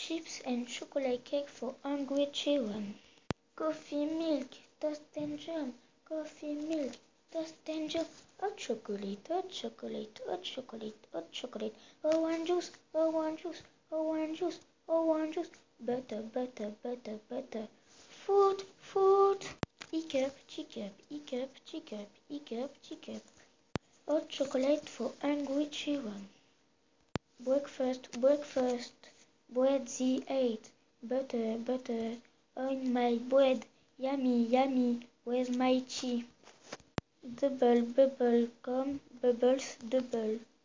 chips and chocolate cake for hungry children. Coffee, milk, toast and jam. Coffee, milk, toast and jam. Hot chocolate, hot chocolate, hot chocolate, hot chocolate. Orange juice, orange juice, orange juice, orange juice. Butter, butter, butter, butter. Food, food. Hiccup, teacup, hiccup, teacup, hiccup, teacup. Hot chocolate for hungry children. Breakfast, breakfast. Bread the eight. Butter, butter. On my bread. Yummy, yummy. Where's my tea? Double, bubble, come, bubbles, double.